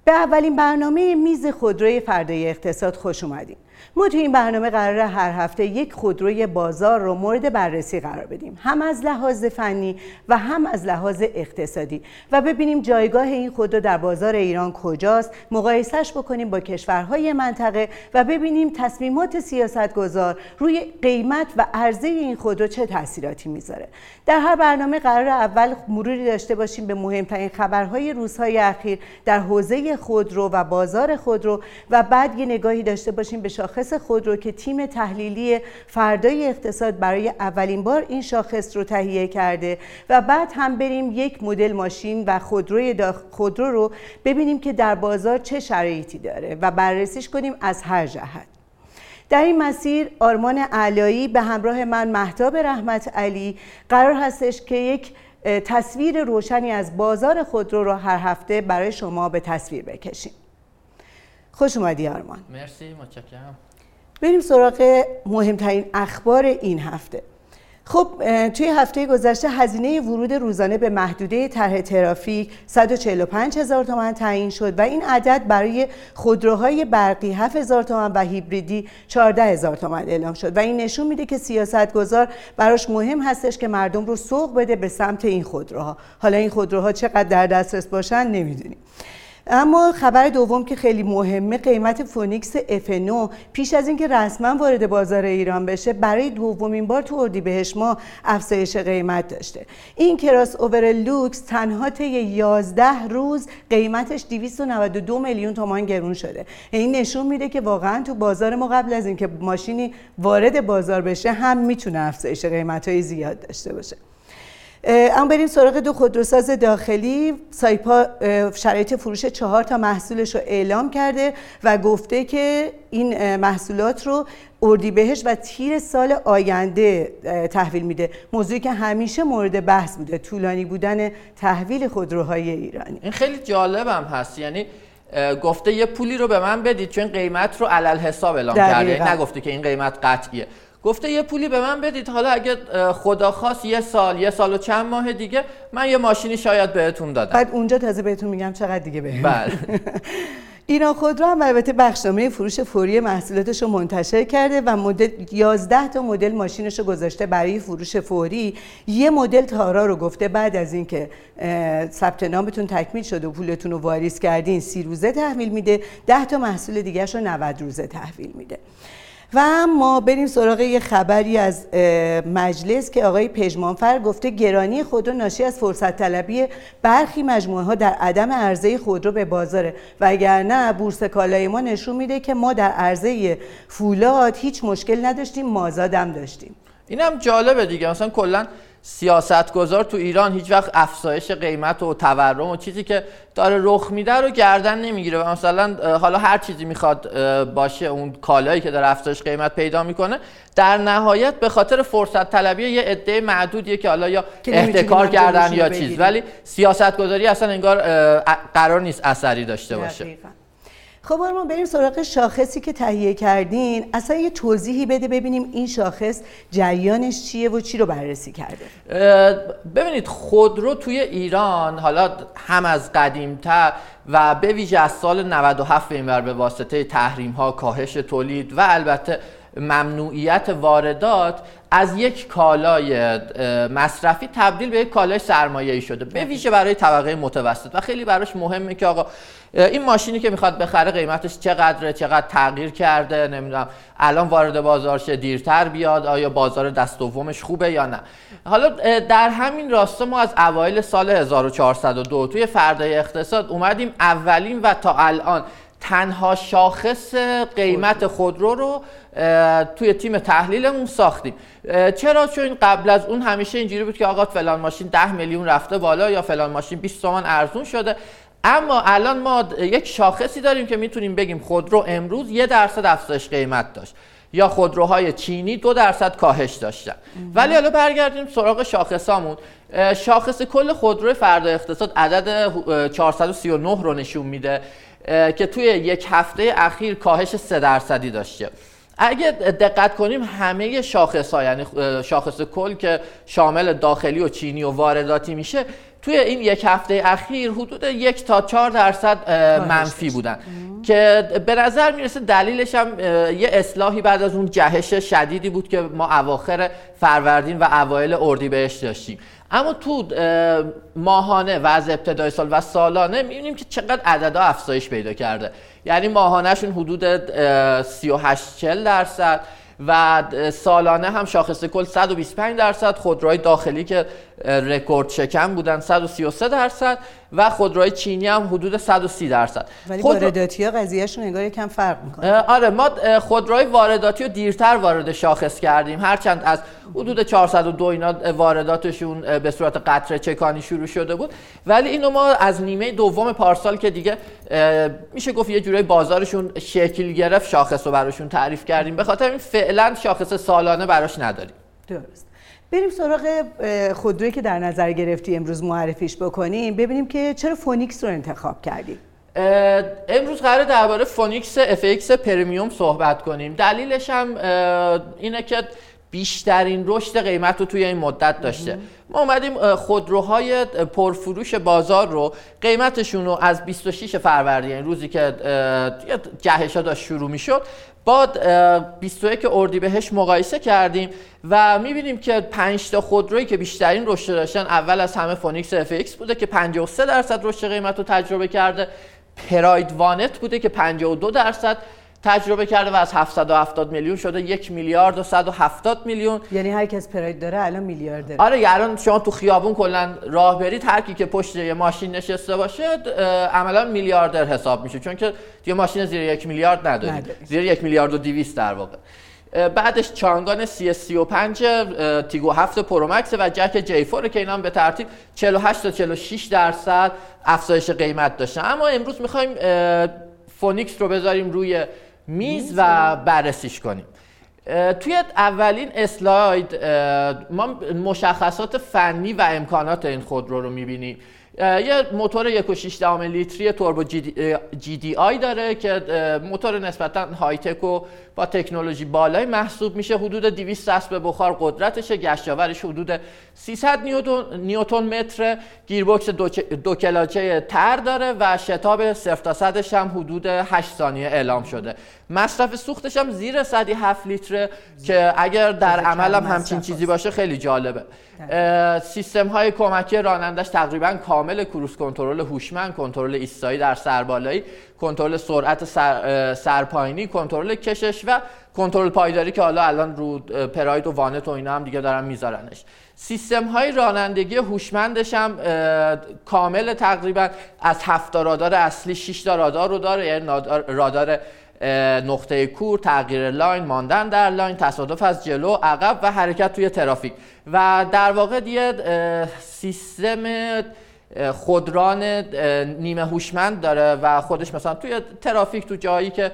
به اولین برنامه میز خودروی فردای اقتصاد خوش اومدین. ما توی این برنامه قراره هر هفته یک خودروی بازار رو مورد بررسی قرار بدیم، هم از لحاظ فنی و هم از لحاظ اقتصادی، و ببینیم جایگاه این خودرو در بازار ایران کجاست، مقایسهش بکنیم با کشورهای منطقه و ببینیم تصمیمات سیاستگزار روی قیمت و عرضه این خودرو چه تاثیراتی میذاره. در هر برنامه قراره اول مروری داشته باشیم به مهمترین خبرهای روزهای اخیر در حوزه خودرو و بازار خودرو، و بعد یه نگاهی داشته باشیم به شاخص خودرو که تیم تحلیلی فردای اقتصاد برای اولین بار این شاخص رو تهیه کرده، و بعد هم بریم یک مدل ماشین و خودرو رو ببینیم که در بازار چه شرایطی داره و بررسیش کنیم از هر جهت. در این مسیر آرمان علایی به همراه من مهتاب رحمت علی قرار هستش که یک تصویر روشنی از بازار خودرو رو هر هفته برای شما به تصویر بکشیم. خوش اومدی آرمان. مرسی، متشکرم. بریم سراغ مهمترین اخبار این هفته. خب توی هفته گذشته هزینه ورود روزانه به محدوده طرح ترافیک 145,000 تومان تعیین شد و این عدد برای خودروهای برقی 7,000 تومان و هیبریدی 14,000 تومان اعلام شد و این نشون میده که سیاستگزار براش مهم هستش که مردم رو سوق بده به سمت این خودروها. حالا این خودروها چقدر در دسترس باشن نمیدونیم. اما خبر دوم که خیلی مهمه، قیمت فونیکس F9 پیش از اینکه رسما وارد بازار ایران بشه برای دومین بار تو اردیبهشت ماه افزایش قیمت داشته. این کراس اوور لوکس تنها طی 11 روز قیمتش 292 میلیون تومان گرون شده. این نشون میده که واقعا تو بازار ما قبل از اینکه ماشینی وارد بازار بشه هم میتونه افزایش قیمت‌های زیاد داشته باشه. اما بریم سراغ دو خودروساز داخلی. سایپا شرایط فروش 4 تا محصولش رو اعلام کرده و گفته که این محصولات رو اردیبهشت و تیر سال آینده تحویل میده. موضوعی که همیشه مورد بحث بوده، طولانی بودن تحویل خودروهای ایرانی. این خیلی جالبم هست، یعنی گفته یه پولی رو به من بدید چون قیمت رو علل حساب اعلام کرده، نگفته که این قیمت قطعیه. گفته یه پولی به من بدید، حالا اگه خدا خواست یه سال و چند ماه دیگه من یه ماشینی شاید بهتون دادم. بعد اونجا تازه بهتون میگم چقدر دیگه بهم. بله. ایران خودرو هم البته بخشنامه فروش فوری محصولاتش رو منتشر کرده و مدل 11 تا مدل ماشینش رو گذاشته برای فروش فوری. یه مدل تارا رو گفته بعد از اینکه ثبت نامتون تکمیل شده و پولتون رو واریز کردین 30 روزه تحویل میده، 10 تا محصول دیگه‌ش رو 90 روزه تحویل میده. و ما بریم سراغ یه خبری از مجلس که آقای پژمانفر گفته گرانی خودرو ناشی از فرصت طلبی برخی مجموعه ها در عدم عرضه خودرو به بازاره و اگر نه بورس کالای ما نشون میده که ما در عرضه فولاد هیچ مشکل نداشتیم، مازادم داشتیم. اینم جالبه دیگه، مثلا کلا سیاستگزار تو ایران هیچ وقت افزایش قیمت و تورم و چیزی که داره رخ میده رو گردن نمیگیره و مثلا حالا هر چیزی میخواد باشه، اون کالایی که داره افزایش قیمت پیدا میکنه در نهایت به خاطر فرصت طلبی یه عده معدودیه که حالا یا احتکار کردن یا چیز، ولی سیاستگزاری اصلا انگار قرار نیست اثری داشته باشه. خب ما بریم سراغ شاخصی که تهیه کردین. اصلا یه توضیحی بده ببینیم این شاخص جریانش چیه و چی رو بررسی کرده. ببینید خودرو توی ایران حالا هم از قدیمتر و به ویژه از سال 97 به اینور به واسطه تحریم ها، کاهش تولید و البته ممنوعیت واردات از یک کالای مصرفی تبدیل به یک کالای سرمایه‌ای شده، به ویژه برای طبقه متوسط و خیلی براش مهمه که آقا این ماشینی که میخواد بخره قیمتش چقدره، چقدر تغییر کرده، نمیدونم الان وارد بازار شه، دیرتر بیاد، آیا بازار دست دومش خوبه یا نه. حالا در همین راستا ما از اوایل سال 1402 توی فردای اقتصاد اومدیم اولین و تا الان تنها شاخص قیمت خودرو رو توی تیم تحلیلمون ساختیم. چرا؟ چون قبل از اون همیشه اینجوری بود که آقا فلان ماشین 10 میلیون رفته بالا یا فلان ماشین 20 تومن ارزون شده، اما الان ما یک شاخصی داریم که میتونیم بگیم خودرو امروز 1% افزایش قیمت داشت یا خودروهای چینی 2% کاهش داشتن. ولی حالا برگردیم سراغ شاخصامون. شاخص کل خودروی فردای اقتصاد عدد 439 رو نشون میده که توی یک هفته اخیر کاهش 3% داشته. اگه دقت کنیم همه شاخص‌ها، یعنی شاخص کل که شامل داخلی و چینی و وارداتی میشه، توی این یک هفته اخیر حدود 1 تا 4% منفی بودن که به نظر میرسه دلیلش هم یه اصلاحی بعد از اون جهش شدیدی بود که ما اواخر فروردین و اوایل اردیبهشت داشتیم. اما تو ماهانه و از ابتدای سال و سالانه می‌بینیم که چقدر عددها افزایش پیدا کرده. یعنی ماهانه‌شون حدود 38-40% و سالانه هم شاخص کل 125%، خودروهای داخلی که رکورد شکن بودن 133% و خودروهای چینی هم حدود 130%. ولی وارداتی‌ها قضیه‌شون انگار یکم فرق می‌کنه. آره، ما خودروهای وارداتی رو دیرتر وارد شاخص کردیم، هرچند از حدود 402 اینا وارداتشون به صورت قطره چکانی شروع شده بود، ولی اینو ما از نیمه دوم پارسال که دیگه میشه گفت یه جورایی بازارشون شکل گرفت شاخص رو براشون تعریف کردیم، به خاطر این فعلا شاخص سالانه براش نداریم. درست. بریم سراغ خودرویی که در نظر گرفتی امروز معرفیش بکنیم، ببینیم که چرا فونیکس رو انتخاب کردیم. امروز قراره درباره فونیکس FX پرمیوم صحبت کنیم. دلیلش هم اینه که بیشترین رشد قیمت رو توی این مدت داشته. ما اومدیم خودروهای پرفروش بازار رو قیمتشون رو از 26 فروردین، روزی که جهش‌ها داشت شروع میشد، با 21 اردیبهشت مقایسه کردیم و میبینیم که 5 تا خودرویی که بیشترین رشد داشتن، اول از همه فونیکس FX بوده که 53% رشد قیمت رو تجربه کرده، پراید وانت بوده که 52% تجربه کرده و از 770 میلیون شده 1 میلیارد و 170 میلیون. یعنی هر کس پراید داره الان میلیاردره. آره، الان شما تو خیابون کلا راه برید، هر کی که پشت یه ماشین نشسته باشه عملا میلیاردر حساب میشه، چون که یه ماشین زیر 1 میلیارد نداریم، زیر 1 میلیارد و 200 در واقع. بعدش چانگان CS35 تیگو 7 پرومکس و جک J4 که اینا هم به ترتیب 48 تا 46% افزایش قیمت داشتن. اما امروز میخوایم فونیکس رو بذاریم روی میز و بررسیش کنیم. توی اولین اسلاید ما مشخصات فنی و امکانات این خودرو رو میبینیم. یه موتور 1.6 لیتری توربو GDI داره که موتور نسبتاً های تک و با تکنولوژی بالای محسوب میشه. حدود 200 اسب بخار قدرتشه، گشتاورش حدود 300 نیوتن متر، گیربکس دو کلاچه تر داره و شتاب 0 تا 100ش هم حدود 8 ثانیه اعلام شده. مصرف سوختش هم زیر 107 لیتره که اگر در عمل هم همچین چیزی باشه خیلی جالبه. سیستم های کمکی رانندش تقریبا کامل، کروز کنترل هوشمند، کنترل ایستایی در سربالایی، کنترل سرعت سرپایینی، کنترل کشش و کنترل پایداری که حالا الان رو پراید و وانت و اینا هم دیگه دارن میذارنش. سیستم های رانندگی هوشمندش هم کامل، تقریبا از 7 تا رادار اصلی 6 تا رادار رو داره، یعنی رادار نقطه کور، تغییر لاین، ماندن در لاین، تصادف از جلو، عقب و حرکت توی ترافیک. و در واقع دیگه سیستم خودران نیمه هوشمند داره و خودش مثلا توی ترافیک، تو جایی که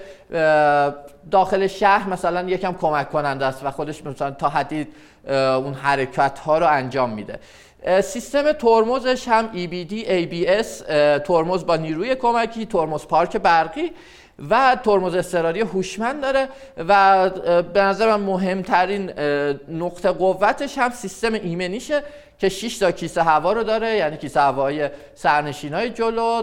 داخل شهر مثلا یکم کمک کننده است و خودش مثلا تا حدی اون حرکت ها رو انجام میده. سیستم ترمزش هم EBD ABS، ترمز با نیروی کمکی، ترمز پارک برقی و ترمز اضطراری هوشمند داره و به نظر من مهمترین نقطه قوتش هم سیستم ایمنیشه که 6 تا کیسه هوا رو داره، یعنی کیسه هوایی سرنشینای جلو،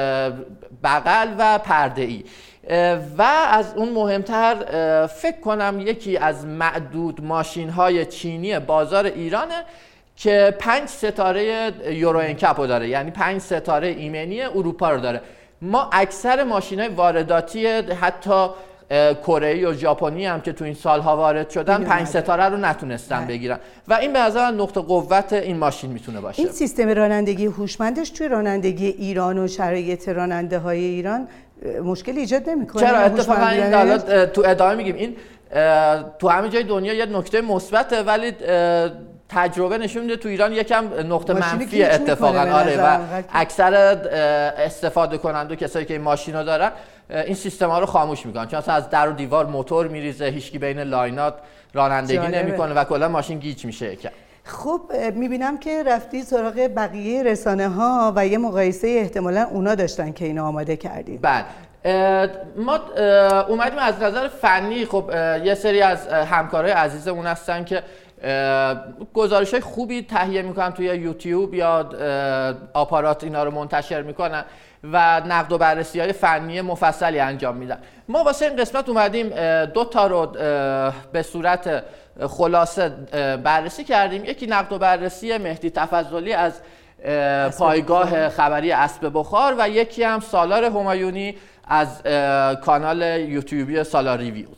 بغل و پرده‌ای. و از اون مهمتر فکر کنم یکی از معدود ماشین‌های چینی بازار ایرانه که 5 ستاره یورو انکپ رو داره، یعنی 5 ستاره ایمنی اروپا رو داره. ما اکثر ماشین‌های وارداتی حتی کره و ژاپنی هم که تو این سالها وارد شدن 5 ستاره رو نتونستن بگیرن و این به نظر نقطه قوت این ماشین میتونه باشه. این سیستم رانندگی هوشمندش توی رانندگی ایران و شرایط راننده های ایران مشکل ایجاد نمی‌کنه؟ چرا؟ اتفاقا این حالا تو ادامه میگیم. این تو همه جای دنیا یه نکته مثبته، ولی تجربه نشون میده تو ایران یکم نقطه منفی اتفاقا. آره، و اکثر استفاده کننده کسایی که این ماشین رو دارن این سیستم ها رو خاموش میکنن، چون اصلا از در و دیوار موتور میریزه، هیچکی بین لاینات رانندگی نمیکنه و کلا ماشین گیج میشه یکم. خب میبینم که رفتی سراغ بقیه رسانه ها و یه مقایسه احتمالاً اونا داشتن که اینو آماده کردیم. بله، ما اومدیم از نظر فنی، خب یه سری از همکارای عزیزمون هستن که گزارش‌های خوبی تهیه میکنن توی یوتیوب یا آپارات اینا رو منتشر میکنن و نقد و بررسی‌های فنی مفصلی انجام میدن. ما واسه این قسمت اومدیم 2 تا رو به صورت خلاصه بررسی کردیم. یکی نقد و بررسی مهدی تفضلی از پایگاه خبری اسب بخار و یکی هم سالار همایونی از کانال یوتیوبی سالار ریویوز.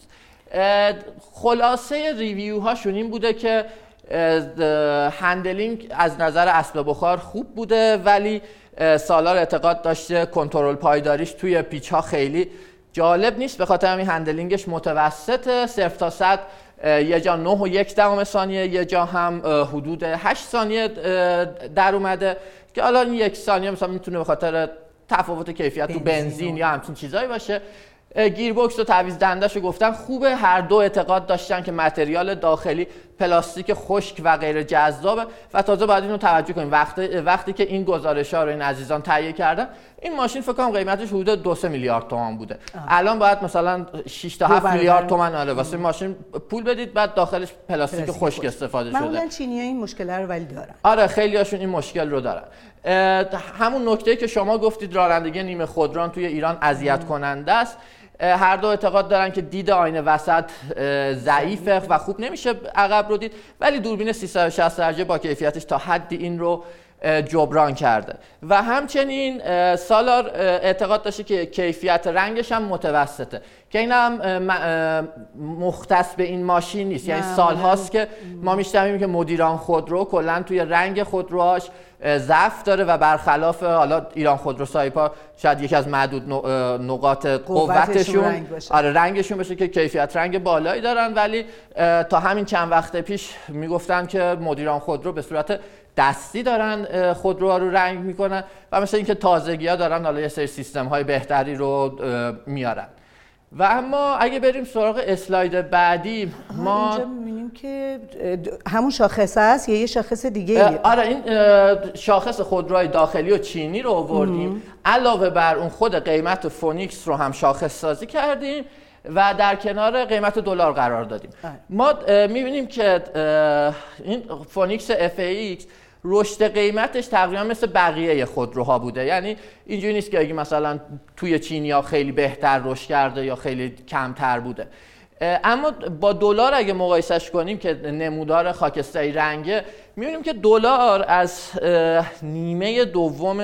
خلاصه ریویو هاشون این بوده که هندلینگ از نظر اسب بخار خوب بوده، ولی سالار اعتقاد داشته کنترل پایداریش توی پیچ ها خیلی جالب نیست، به خاطر همین هندلینگش متوسطه. 0 تا 100 یه جا 9.1 ثانیه، یه جا هم حدود 8 ثانیه در اومده که حالا این 1 ثانیه مثلا میتونه به خاطر تفاوت کیفیت تو بنزین یا همچین چیزایی باشه. گیربکس و تعویض دنده‌شو گفتن خوبه. هر دو اعتقاد داشتن که متریال داخلی پلاستیک خشک و غیر جذابه و تازه باید اینو توجه کنیم وقتی که این گزارش‌ها رو این عزیزان تهیه کردن، این ماشین فکر کنم قیمتش حدود 2-3 میلیارد تومان بوده. الان باید مثلا 6 تا 7 میلیارد تومان واسه ماشین پول بدید، بعد داخلش پلاستیک خشک استفاده شده. معمولا چینی‌ها این مشکل رو ولی دارن. آره خیلی‌هاشون این مشکل رو دارن. همون نکته‌ای که شما گفتید رانندگی نیمه خودران توی ایران اذیت کننده است. هر دو اعتقاد دارن که دید آینه وسط ضعیفه و خوب نمیشه عقب رو دید، ولی دوربین 360 درجه با کیفیتش تا حدی این رو جبران کرده. و همچنین سالار اعتقاد داشته که کیفیت رنگش هم متوسطه که این هم مختص به این ماشین نیست. یعنی سالهاست که ما میشنویم که مدیران خودرو کلا توی رنگ خودروهاش ضعف داره و برخلاف حالا ایران خودرو سایپا شاید یکی از معدود نقاط قوتشون رنگشون بشه که کیفیت رنگ بالایی دارن، ولی تا همین چند وقت پیش میگفتن که مدیران خودرو به صورت دستی دارن خودروها رو رنگ میکنن و مثل اینکه تازگی‌ها دارن حالا یه سری سیستم‌های بهتری رو میارن. و اما اگه بریم سراغ اسلاید بعدی، ما اینجا می‌بینیم که همون شاخص است یا یه شاخص دیگه؟ آره این شاخص خودروهای داخلی و چینی رو آوردیم. علاوه بر اون خود قیمت فونیکس رو هم شاخص سازی کردیم و در کنار قیمت دلار قرار دادیم. ما می‌بینیم که این فونیکس FAX رشد قیمتش تقریبا مثل بقیه خودروها بوده. یعنی اینجوری نیست که اگه مثلا توی چینیا خیلی بهتر رشد کرده یا خیلی کمتر بوده. اما با دلار اگه مقایسش کنیم که نمودار خاکستری رنگه، می‌بینیم که دلار از نیمه دوم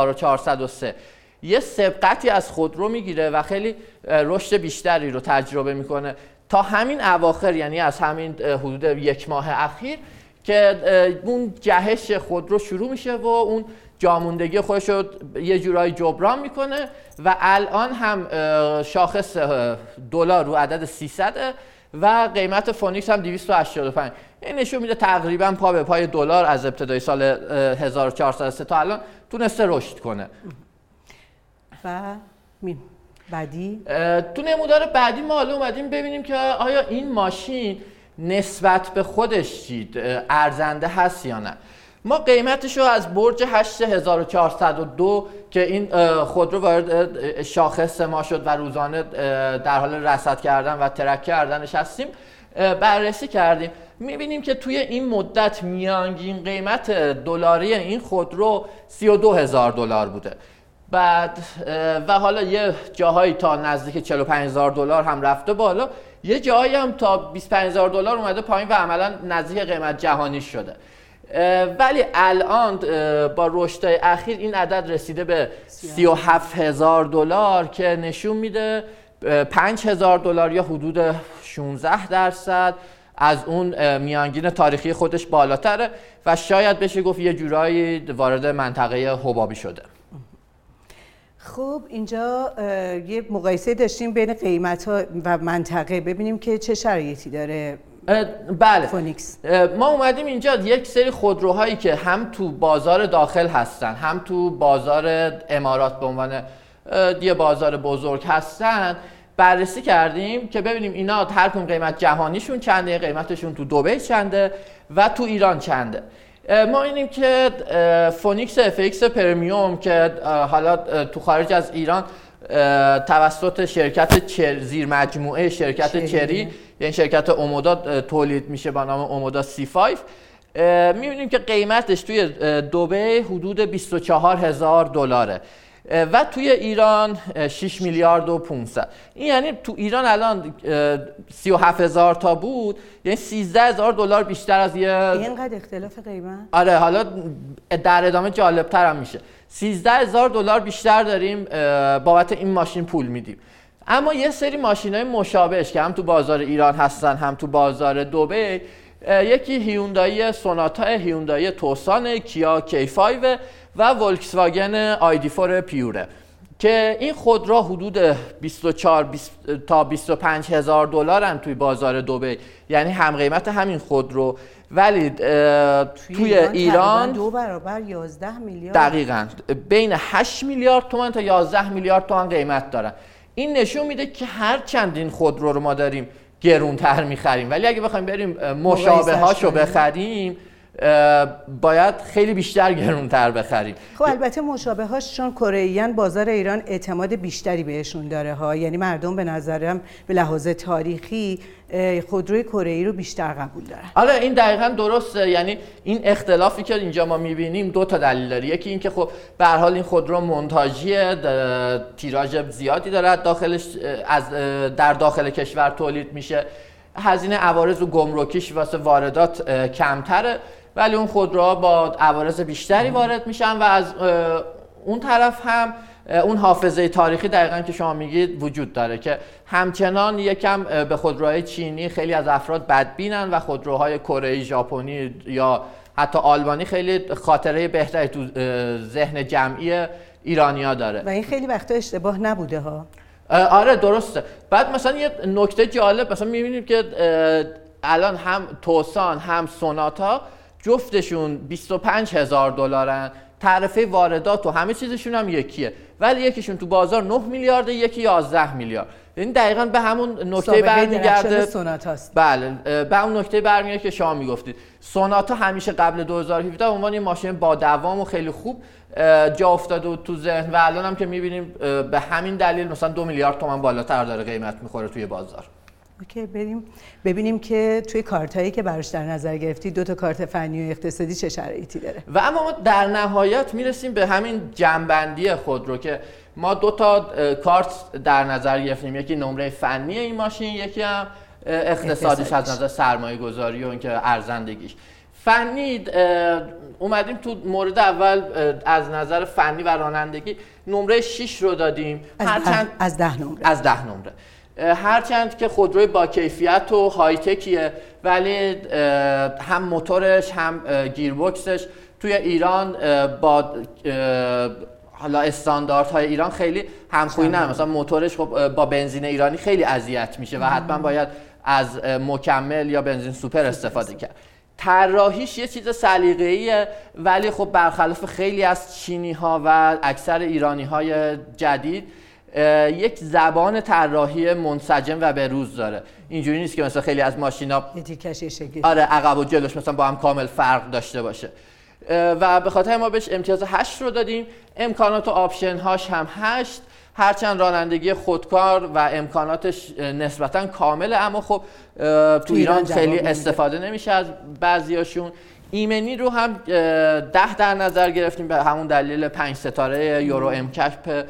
1403 یه سبقتی از خودرو میگیره و خیلی رشد بیشتری رو تجربه میکنه تا همین اواخر، یعنی از همین حدود 1 ماه اخیر که اون جهش خودرو شروع میشه و اون جاموندگی خودش رو یه جورایی جبران میکنه و الان هم شاخص دلار رو عدد 300 و قیمت فونیکس هم 285. این نشون میده تقریبا پا به پای دلار از ابتدای سال 1403 تا الان تونسته رشد کنه. و بعدی تو نمودار بعدی ما حالا اومدیم ببینیم که آیا این ماشین نسبت به خودش چید ارزنده هست یا نه. ما قیمتش رو از برج 8402 که این خودرو وارد شاخص ما شد و روزانه در حال رصد کردن و ترک کردنش هستیم بررسی کردیم. میبینیم که توی این مدت میانگین قیمت دلاری این خودرو $32,000 بوده. بعد و حالا یه جاهایی تا نزدیک $45,000 هم رفته بالا، یه جایی هم تا $25,000 اومده پایین و عملا نزدیک قیمت جهانی شده. ولی الان با رشدهای اخیر این عدد رسیده به $37,000 که نشون میده $5,000 یا حدود 16% از اون میانگین تاریخی خودش بالاتره و شاید بشه گفت یه جورایی وارد منطقه حبابی شده. خب اینجا یه مقایسه داشتیم بین قیمت‌ها و منطقه، ببینیم که چه شرایطی داره. بله فونیکس. ما اومدیم اینجا یک سری خودروهایی که هم تو بازار داخل هستن هم تو بازار امارات به عنوان یه بازار بزرگ هستن بررسی کردیم که ببینیم اینا هر کدوم قیمت جهانیشون چنده، قیمتشون تو دبی چنده و تو ایران چنده. ما اینیم که فونیکس FX پرمیوم که حالا تو خارج از ایران توسط شرکت زیر مجموعه شرکت چری، یعنی شرکت اومودا تولید میشه با نام اومودا C5. میبینیم که قیمتش توی دبی حدود $24,000 و توی ایران 6 میلیارد و 500. این یعنی تو ایران الان 37,000 تا بود، یعنی $13,000 بیشتر از اینقدر اختلاف قیمت. آره، حالا در ادامه جالب‌تر هم میشه. $13,000 بیشتر داریم بابت این ماشین پول میدیم. اما یه سری ماشین‌های مشابهش که هم تو بازار ایران هستن هم تو بازار دبی، یکی هیوندای سوناتا، هیوندای توسان، کیا کی5 و ولکسواگن ID4 پیوره که این خودرو حدود 24 تا $25,000 هم توی بازار دبی، یعنی هم قیمت همین خودرو، ولی توی ایران 2 برابر 11 میلیارد، دقیقاً بین 8 میلیارد تومان تا 11 میلیارد تومان قیمت دارن. این نشون میده که هر چند این خودرو رو ما داریم گرونتر میخریم، ولی اگه بخوایم بریم مشابه هاشو بخریم باید خیلی بیشتر گرونتر بخریم. خب البته مشابه هاش چون کره‌ایان بازار ایران اعتماد بیشتری بهشون داره ها، یعنی مردم به نظرم به لحاظ تاریخی خودروی کره‌ای رو بیشتر قبول دارن. آره این دقیقاً درسته، یعنی این اختلافی که اینجا ما میبینیم 2 تا دلیل داره. یکی این که خب به هر حال این خودرو مونتاژیه، تیراژ زیادی داره داخلش، در داخل کشور تولید میشه، هزینه عوارض و گمرکیش واسه واردات کمتره، ولی اون خودروها با عوارض بیشتری وارد میشن و از اون طرف هم اون حافظه تاریخی دقیقاً که شما میگید وجود داره که همچنان یکم به خودروهای چینی خیلی از افراد بدبینن و خودروهای کره‌ای، ژاپنی یا حتی آلمانی خیلی خاطره بهتری تو ذهن جمعی ایرانی‌ها داره و این خیلی وقتا اشتباه نبوده ها. آره درسته. بعد مثلا یه نکته جالب مثلا می‌بینیم که الان هم توسان هم سوناتا جفتشون $25,000، تعرفه واردات و همه چیزشون هم یکیه، ولی یکیشون تو بازار 9 میلیارد، یکی 11 میلیارد. یعنی دقیقاً به همون نکته برمیگرده. بله، به همون نکته برمیگرده که شما میگفتید. سوناتا همیشه قبل 2017 به عنوان یه ماشین با دوام و خیلی خوب جا افتاده تو ذهن و الان هم که می‌بینیم به همین دلیل مثلا 2 میلیارد تومان بالاتر داره قیمت می‌خوره توی بازار. اوکی، بریم ببینیم که توی کارتایی که براش در نظر گرفتی 2 تا کارت فنی و اقتصادی چه شرایطی داره. و اما ما در نهایت میرسیم به همین جنبندی خودرو که ما 2 تا کارت در نظر گرفتیم، یکی نمره فنی این ماشین، یکی هم اقتصادیش از نظر سرمایه گذاری و اینکه ارزندگیش. فنی اومدیم تو مورد اول از نظر فنی و رانندگی نمره 6 رو دادیم از 10 نمره. از 10 نمره. هرچند که خودروی با کیفیت و های تکیه، ولی هم موتورش هم گیربکسش توی ایران با حالا استانداردهای ایران خیلی همخوانی نه. مثلا موتورش خب با بنزین ایرانی خیلی اذیت میشه و حتما باید از مکمل یا بنزین سوپر استفاده کرد. طراحیش یه چیز سلیقه‌ایه، ولی خب برخلاف خیلی از چینی‌ها و اکثر ایرانی‌های جدید یک زبان طراحی منسجم و بروز داره. اینجوری نیست که مثلا خیلی از ماشینا آره عقب و جلوش مثلا با هم کامل فرق داشته باشه و به خاطر ما بهش امتیاز 8 رو دادیم. امکانات و آپشن هاش هم 8، هرچند رانندگی خودکار و امکاناتش نسبتا کامله، اما خب تو ایران خیلی استفاده نمیشه از بعضیاشون. ایمنی رو هم 10 در نظر گرفتیم به همون دلیل 5 ستاره یورو امکپ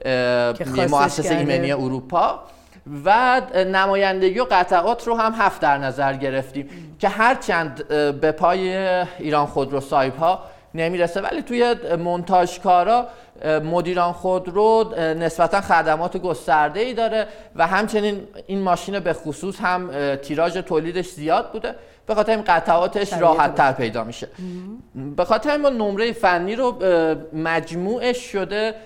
مؤسسه ایمنی اروپا و نمایندگی و قطعات رو هم 7 در نظر گرفتیم که هرچند به پای ایران خودرو صاحب‌ها نمیرسه، ولی توی مونتاژکارا مدیران خودرو نسبتا خدمات گسترده‌ای داره و همچنین این ماشین به خصوص هم تیراژ تولیدش زیاد بوده، به خاطر این قطعاتش راحت‌تر پیدا میشه. به خاطر ما نمره فنی رو مجموعش شده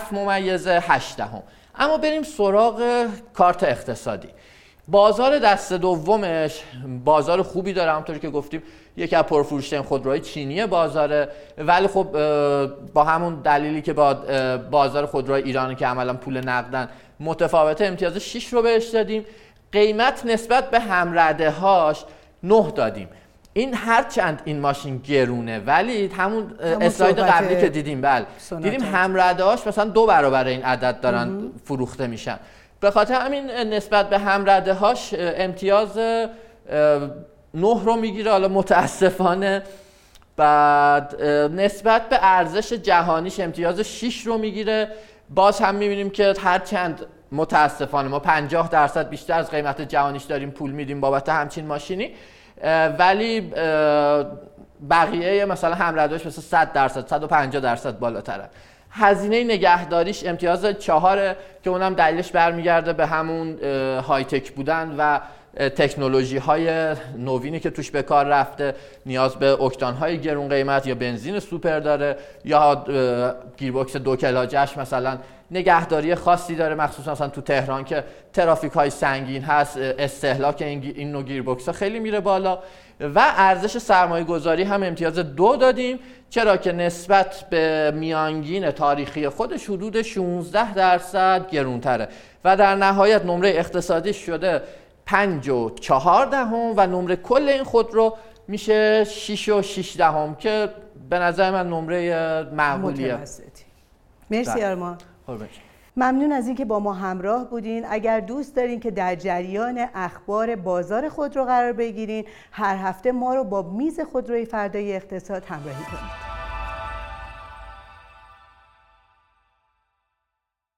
7.8. اما بریم سراغ کارت اقتصادی. بازار دست دومش بازار خوبی داره، همونطوری که گفتیم یکی از پرفروش‌ترین خودروهای چینی بازاره، ولی خب با همون دلیلی که با بازار خودروهای ایرانی که عملاً پول نقدن متفاوته، امتیاز 6 رو بهش دادیم. قیمت نسبت به همرده هاش 9 دادیم. این هر چند این ماشین گرونه ولی همون اسلاید قبلی که دیدیم دیدیم همرده‌هاش مثلا 2 برابر این عدد دارن فروخته میشن. به خاطر همین نسبت به همرده‌هاش امتیاز 9 رو میگیره حالا متاسفانه. بعد نسبت به ارزش جهانیش امتیاز 6 رو میگیره. باز هم میبینیم که هر چند متاسفانه ما 50% بیشتر از قیمت جهانیش داریم پول میدیم بابت همچین ماشینی، ولی بقیه مثلا همردهاش مثلا 100% 150% بالاتره. هزینه نگهداریش امتیاز 4 که اونم دلیلش برمیگرده به همون های تک بودن و تکنولوژی های نوینی که توش به کار رفته، نیاز به اکتان های گرون قیمت یا بنزین سوپر داره یا گیربکس 2 کلاجش مثلا نگهداری خاصی داره، مخصوصا مثلا تو تهران که ترافیک های سنگین هست، استهلاک این نوع گیربکس ها خیلی میره بالا. و ارزش سرمایه گذاری هم امتیاز 2 دادیم، چرا که نسبت به میانگین تاریخی خودش حدود 16% گرونتره و در نهایت نمره اقتصادیش شده 5.4 و نمره کل این خودرو میشه 6.6 که به نظر من نمره معقولیه. مرسی آرمان. ممنون از اینکه با ما همراه بودین. اگر دوست دارین که در جریان اخبار بازار خودرو قرار بگیرین، هر هفته ما رو با میز خودروی فردای اقتصاد همراهی کنید.